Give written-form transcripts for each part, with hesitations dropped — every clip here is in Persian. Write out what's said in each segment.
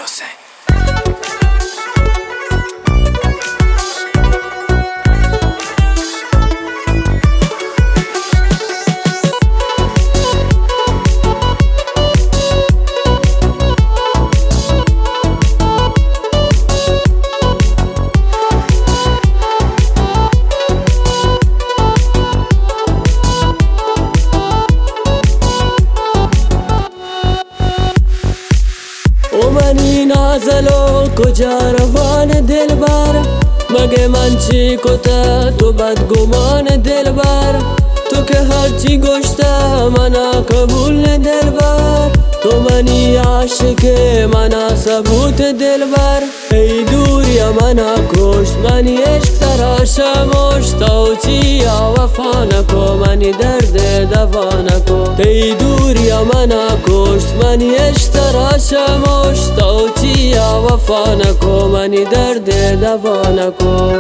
حسین. منی نازلو کجا روان دلبر، مگه من چی کتا تو بدگمان دلبر، تو که هرچی گشته منا قبول دلبر، تو منی عاشق منا ثبوت دلبر، ای دوری منا کشت منی عشق سراشموش، تو چی وفا نکو منی درد دوا نکو، ای دوری منا کشت منی عشق سراشموش، تو چی وفا نکو منی درد دوا نکو.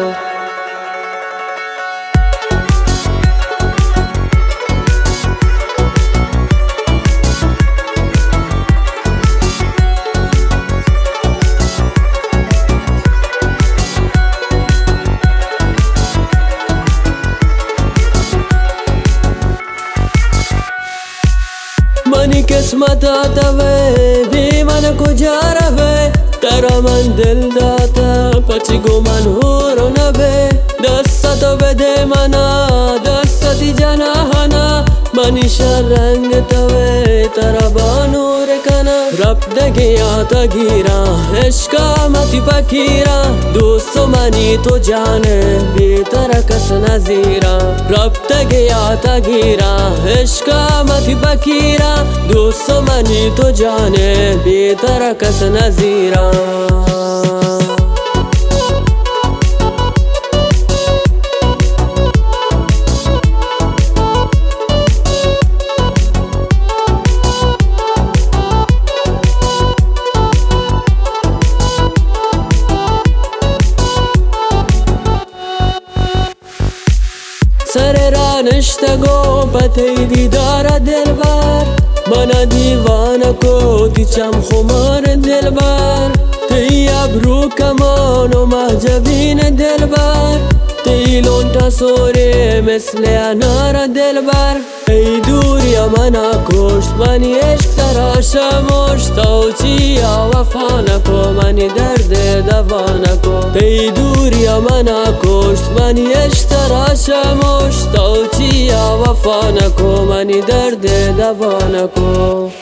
منی قسمت آتوه بی من کجا روه، ترا من دل داتا پچی گو من هورو نبه، دستاتو بده منا دستی جناحنا، منی شر رنگ توه ترا با نور کنا، رب دگیا تا گیرا عشقا متی پکیرا، دوستو منی تو جانه بی ترا کس نزیرا، رب دگیا تا گیرا عشقا متی پکیرا، دوستو منی تو جانه بی ترا کس نزیرا. سر رانشتگو پتی دیدار دلبر، من دیوانه کو دیچم خمار دلبر، تی ابرو کمان و محجبین دلبر، تی لونتا سوره مثل انار دلبر، ای دوری منا کشت منی عشق سراشموش، تو چی وفا نکو منی درد دوا نکو، ای دوری منا کشت منی عشق سراشموش، تو چی وفا نکو منی درد دوا نکو.